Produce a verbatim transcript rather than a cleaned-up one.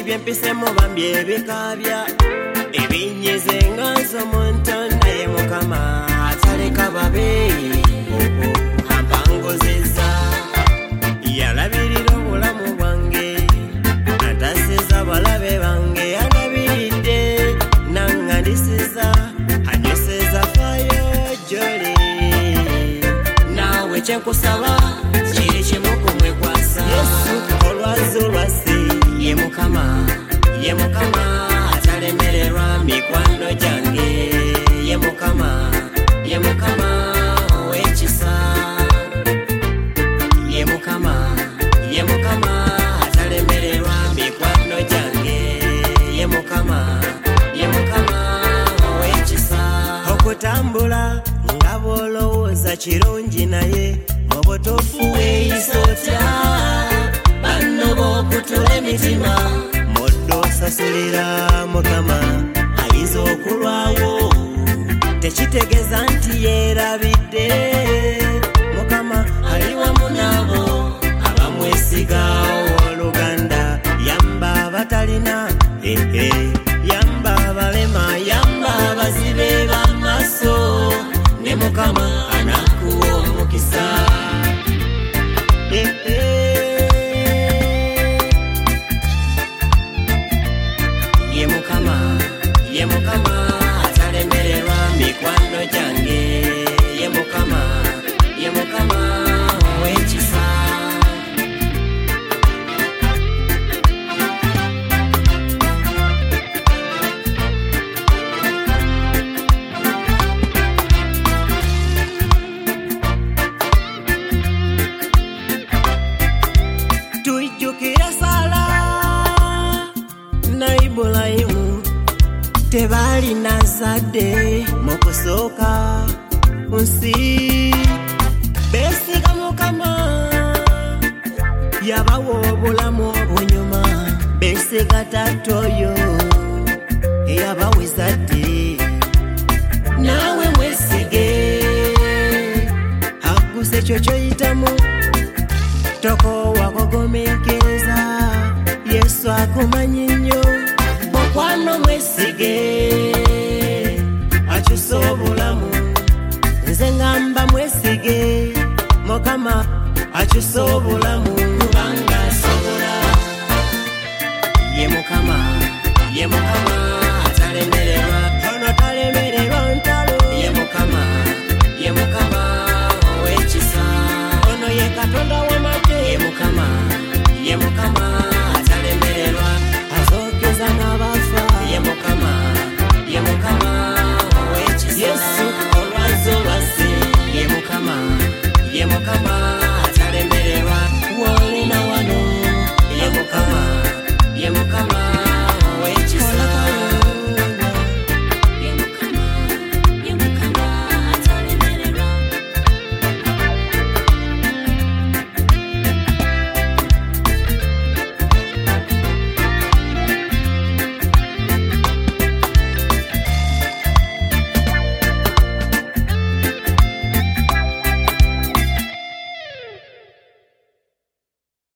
ebyempise mu bambi ebikabya ebinyize nganzo mu ntonda ye Mukama ataleka babe ampangozeza yalabirira obulamu bwange antasiza balabe bange yandabiridde nangandisiza anyoseza fayo jole nawe kyenkusaba kiri kimu kumwekwasa Yesu olwazi olwasi ye Mukama ye Mukama atalemererwa mikwano gyange ye Mukama ye Mukama ow'ekisa ye Mukama ye Mukama atalemererwa mikwano gyange ye Mukama ye Mukama ow'ekisa okutambula nga bw'olowooza kirungi naye mu butuufu weeyisa otya banno b'okutula emitima moddo osasulira Mukama ayinza okulwawo tekitegeeza nti yeerabidde Mukama ali wamu nabo abamwesiga owooluganda yamba abatalina ehe yamba abalema yamba abazibe b'amaaso ne Mukama anakuwa omukisa ehe ye Mukama ye Mukama atalemererwa mikwano gyange ye Mukama ye Mukama ow'ekisa tujjukira Sala na Ibulayimu tebaali nazadde mu kusooka ku nsi beesiga Mukama yabawa obulamu obunyuma beesiga Taata oyo eyabawa ezzadde naawe mwesige akuse ekyo kyoyitamu tokoowa kugumiikiriza Yesu akumanyi nnyo mukwano mwesige akyusa obulamu nze ngamba mwesige Mukama akyusa obulamu